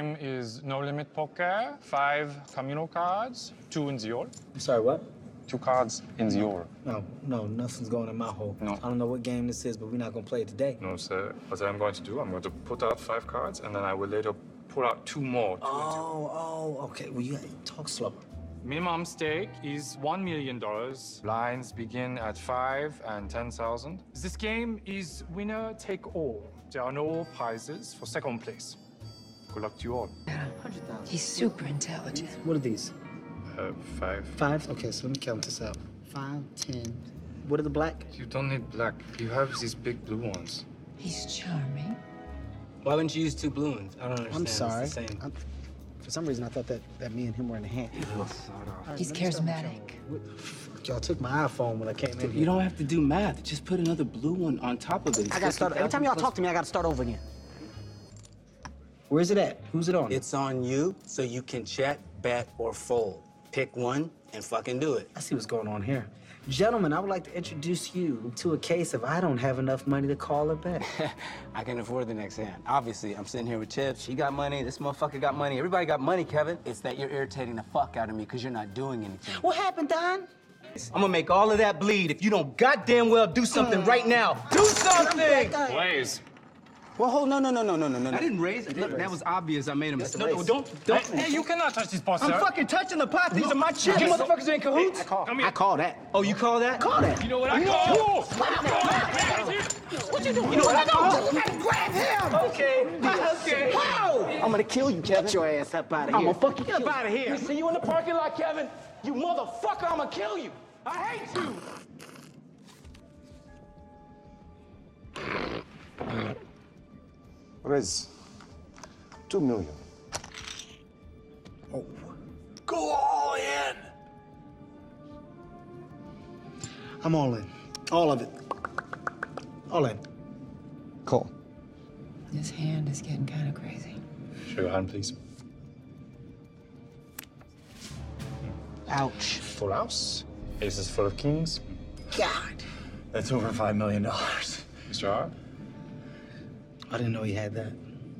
game is No Limit Poker, 5 communal cards, 2 in the hole. I'm sorry, what? 2 cards in the hole. No, nothing's going in my hole. No. I don't know what game this is, but we're not gonna play it today. No, sir. What I'm going to do, I'm going to put out 5 cards, and then I will later pull out 2 more. Okay. Well, you gotta talk slower. Minimum stake is $1 million. Blinds begin at 5 and 10,000. This game is winner take all. There are no prizes for second place. Good luck to you all. He's super intelligent. What are these? 5. 5? Okay, so let me count this out. 5, 10. What are the black? You don't need black. You have these big blue ones. He's charming. Why wouldn't you use 2 blue ones? I don't understand. I'm sorry. It's the same. For some reason, I thought that me and him were in a hand. He's charismatic. Y'all took my iPhone when I came in here. You don't have to do math. Just put another blue one on top of it. I gotta start. Every time y'all talk to me, I gotta start over again. Where's it at? Who's it on? It's on you, so you can check, bet, or fold. Pick one and fucking do it. I see what's going on here. Gentlemen, I would like to introduce you to a case of I don't have enough money to call her back. I can afford the next hand. Obviously, I'm sitting here with Chips. She got money. This motherfucker got money. Everybody got money, Kevin. It's that you're irritating the fuck out of me because you're not doing anything. What happened, Don? I'm gonna make all of that bleed if you don't goddamn well do something right now. Do something! Blaze. Well, hold, no. I didn't raise it. Look, that was obvious. I made a mistake. No, don't. Hey, you cannot touch this pot, sir. I'm fucking touching the pot. These are my chips. You motherfuckers are in cahoots. I call that. Oh, you call that? Call that. You know what I call? What you doing? You know what I call? Grab him. Okay. How? I'm gonna kill you, Kevin. Get your ass up out of here. I'm gonna fucking get up out of here. See you in the parking lot, Kevin. You motherfucker, I'm gonna kill you. I hate you. Raise 2 million. Oh. Go all in. I'm all in. All of it. All in. Call. His hand is getting kind of crazy. Show your hand, please. Ouch. Full house. Ace is full of kings. God. That's over $5 million. Mr. Hart. I didn't know he had that.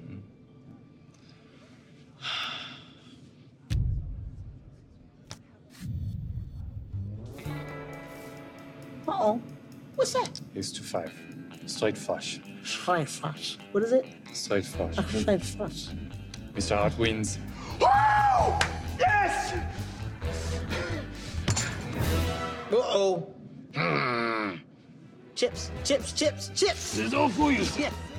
Uh-oh. What's that? Ace to 5. Straight flush. Straight flush. What is it? Straight flush. Straight flush. Mr. Hart wins. Oh! Yes! Uh-oh. Chips. This is all for you. Yes.